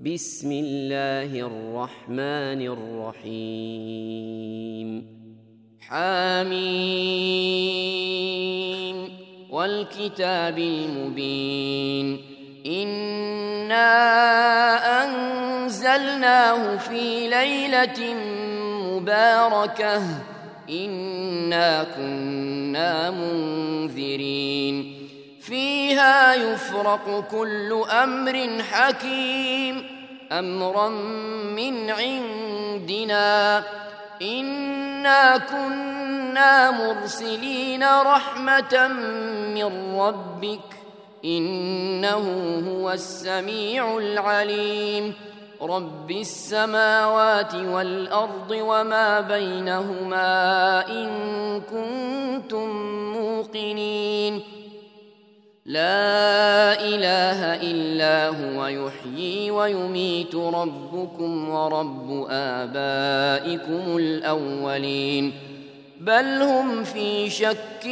بسم الله الرحمن الرحيم حميم والكتاب المبين إنا أنزلناه في ليلة مباركة إنا كنا منذرين فيها يفرق كل أمر حكيم أمرا من عندنا إنا كنا مرسلين رحمة من ربك إنه هو السميع العليم رب السماوات والأرض وما بينهما إن كنتم موقنين لا إله إلا هو يحيي ويميت ربكم ورب آبائكم الأولين بل هم في شك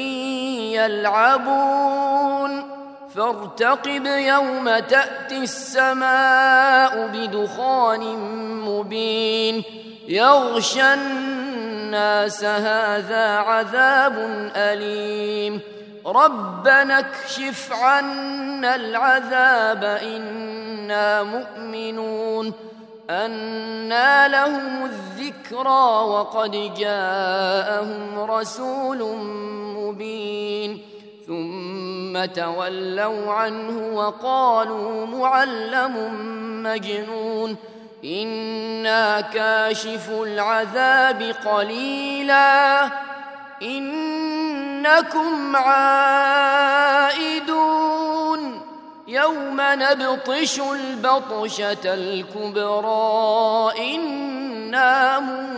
يلعبون فارتقب يوم تأتي السماء بدخان مبين يغشى الناس هذا عذاب أليم ربنا اكشف عنا العذاب إنا مؤمنون أنى لهم الذكرى وقد جاءهم رسول مبين ثم تولوا عنه وقالوا معلم مجنون إنا كاشف العذاب قليلا إنكم عائدون يوم نبطش البطشة الكبرى إنا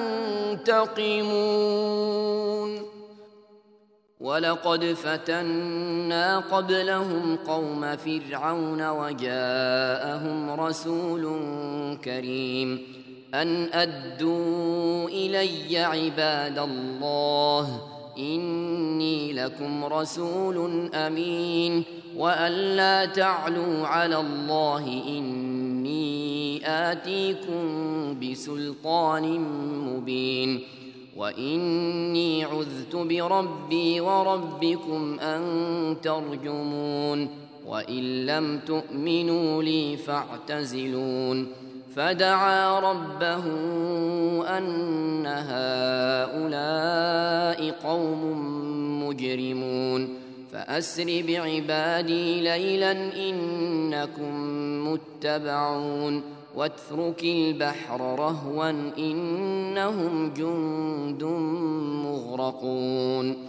منتقمون ولقد فتنا قبلهم قوم فرعون وجاءهم رسول كريم أن أدوا إلي عباد الله إني لكم رسول أمين وأن لا تعلوا على الله إني آتيكم بسلطان مبين وإني عذت بربي وربكم أن ترجمون وإن لم تؤمنوا لي فاعتزلون فدعا ربه أن هؤلاء قوم مجرمون فأسر بعبادي ليلا إنكم متبعون واترك البحر رهوا إنهم جند مغرقون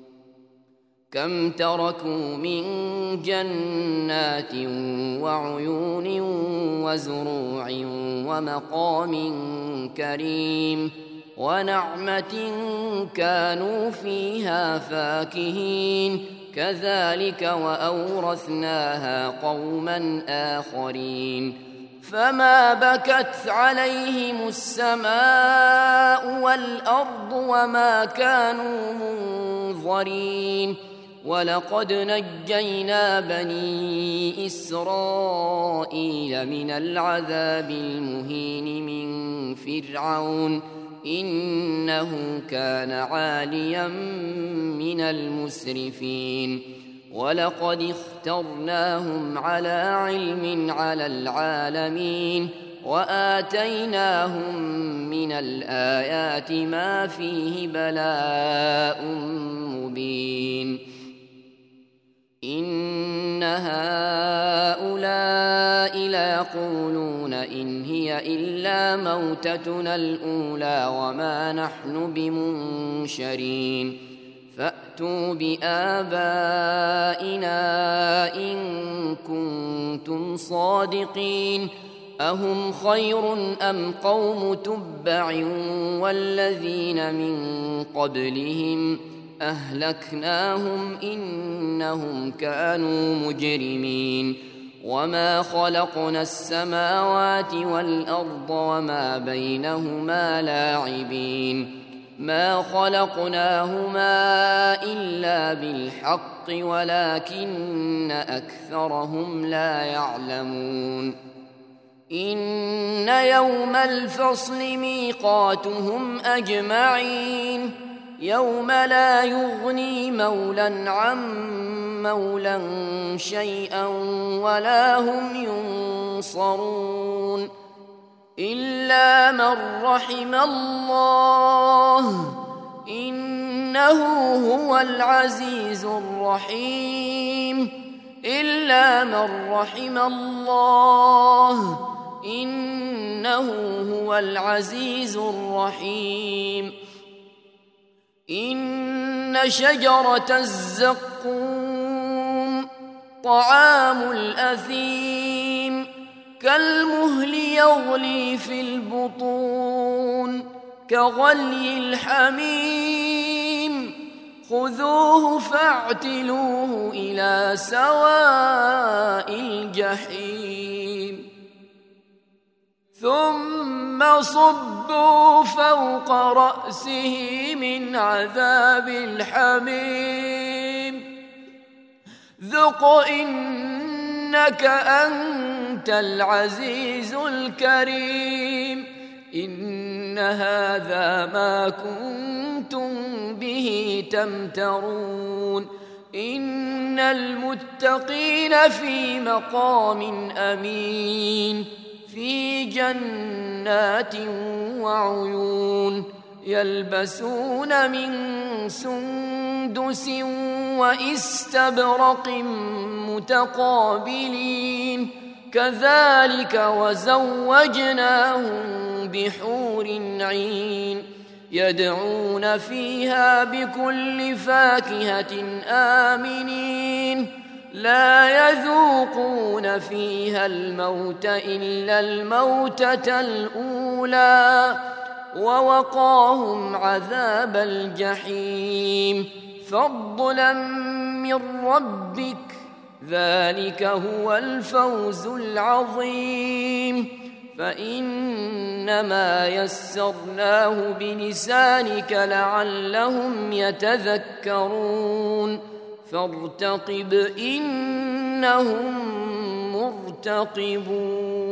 كم تركوا من جنات وعيون وزروع ومقام كريم ونعمة كانوا فيها فاكهين كذلك وأورثناها قوما آخرين فما بكت عليهم السماء والأرض وما كانوا منظرين ولقد نجينا بني إسرائيل من العذاب المهين من فرعون إنه كان عاليا من المسرفين ولقد اخترناهم على علم على العالمين وآتيناهم من الآيات ما فيه بلاء مبين إن هؤلاء ليقولون إن هي إلا موتتنا الأولى وما نحن بمنشرين فأتوا بآبائنا إن كنتم صادقين أهم خير أم قوم تبع والذين من قبلهم أهلكناهم إنهم كانوا مجرمين وما خلقنا السماوات والأرض وما بينهما لاعبين ما خلقناهما إلا بالحق ولكن أكثرهم لا يعلمون إن يوم الفصل ميقاتهم أجمعين يوم لا يغني مولى عن مولى شيئا ولا هم ينصرون إلا من رحم الله إنه هو العزيز الرحيم إلا من رحم الله إنه هو العزيز الرحيم إن شجرة الزقوم طعام الأثيم كالمهل يغلي في البطون كغلي الحميم خذوه فاعتلوه إلى سواء الجحيم ثم صبوا فوق رأسه من عذاب الحميم ذق إنك أنت العزيز الكريم إن هذا ما كنتم به تمترون إن المتقين في مقام أمين في جنات وعيون يلبسون من سندس وإستبرق متقابلين كذلك وزوجناهم بحور عين يدعون فيها بكل فاكهة آمنين لا يذوقون فيها الموت إلا الموتة الأولى ووقاهم عذاب الجحيم فضلا من ربك ذلك هو الفوز العظيم فإنما يسرناه بلسانك لعلهم يتذكرون فارتقب إنهم مرتقبون